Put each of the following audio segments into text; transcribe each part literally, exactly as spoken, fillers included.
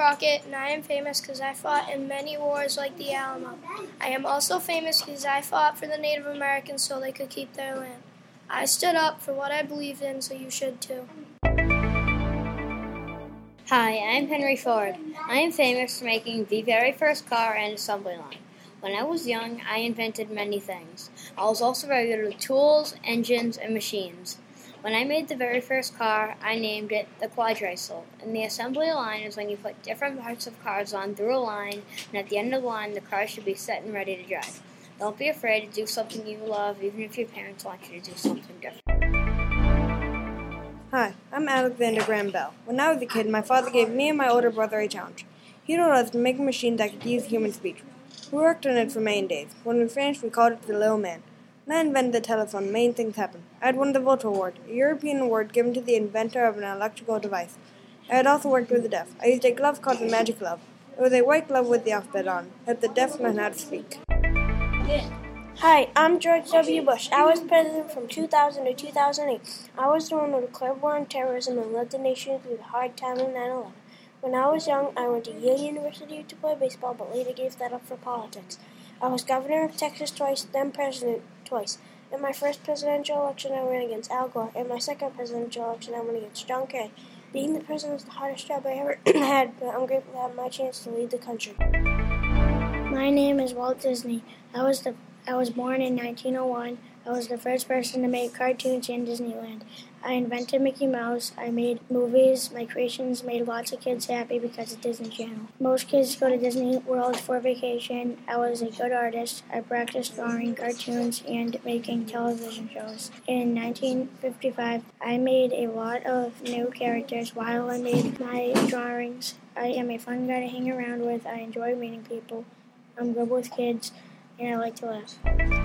Crockett, and I am famous because I fought in many wars like the Alamo. I am also famous because I fought for the Native Americans so they could keep their land. I stood up for what I believed in, so you should too. Hi, I'm Henry Ford. I am famous for making the very first car and assembly line. When I was young, I invented many things. I was also very good with tools, engines, and machines. When I made the very first car, I named it the Quadricycle. And the assembly line is when you put different parts of cars on through a line, and at the end of the line, the car should be set and ready to drive. Don't be afraid to do something you love, even if your parents want you to do something different. Hi, I'm Alexander Graham Bell. When I was a kid, my father gave me and my older brother a challenge. He told us to make a machine that could use human speech. We worked on it for many days. When we finished, we called it the Little Man. When I invented the telephone, many things happened. I had won the Volta Award, a European award given to the inventor of an electrical device. I had also worked with the deaf. I used a glove called the Magic Glove. It was a white glove with the alphabet on. It helped the deaf learn how to speak. Hi, I'm George W. Bush. I was president from two thousand to two thousand eight. I was the one who declared war on terrorism and led the nation through the hard time of nine eleven. When I was young, I went to Yale University to play baseball, but later gave that up for politics. I was governor of Texas twice, then president twice. In my first presidential election, I ran against Al Gore. In my second presidential election, I ran against John Kerry. Being the president is the hardest job I ever had, but I'm grateful to have my chance to lead the country. My name is Walt Disney. I was the I was born in nineteen oh one. I was the first person to make cartoons in Disneyland. I invented Mickey Mouse. I made movies. My creations made lots of kids happy because of Disney Channel. Most kids go to Disney World for vacation. I was a good artist. I practiced drawing cartoons and making television shows. In nineteen fifty-five, I made a lot of new characters while I made my drawings. I am a fun guy to hang around with. I enjoy meeting people. I'm good with kids, and I like to laugh.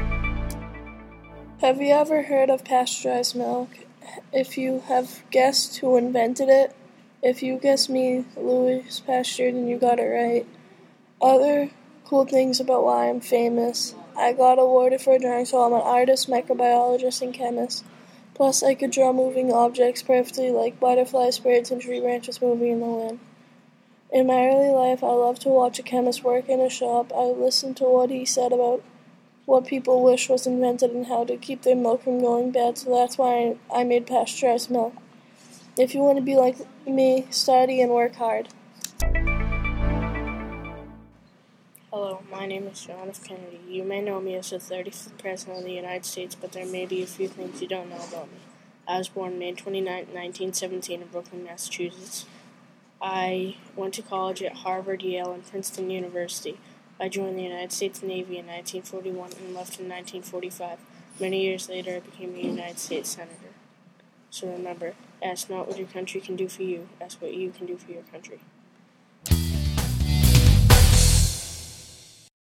Have you ever heard of pasteurized milk? If you have guessed who invented it, if you guessed me, Louis Pasteur, then you got it right. Other cool things about why I'm famous. I got awarded for drawing, so I'm an artist, microbiologist, and chemist. Plus, I could draw moving objects perfectly, like butterflies, birds, and tree branches moving in the wind. In my early life, I loved to watch a chemist work in a shop. I listened to what he said about what people wish was invented and how to keep their milk from going bad, so that's why I made pasteurized milk. If you want to be like me, study and work hard. Hello, my name is John F. Kennedy. You may know me as the thirty-fifth President of the United States, but there may be a few things you don't know about me. I was born May twenty-ninth, nineteen seventeen in Brooklyn, Massachusetts. I went to college at Harvard, Yale, and Princeton University. I joined the United States Navy in nineteen forty-one and left in nineteen forty-five. Many years later, I became a United States Senator. So remember, ask not what your country can do for you, ask what you can do for your country.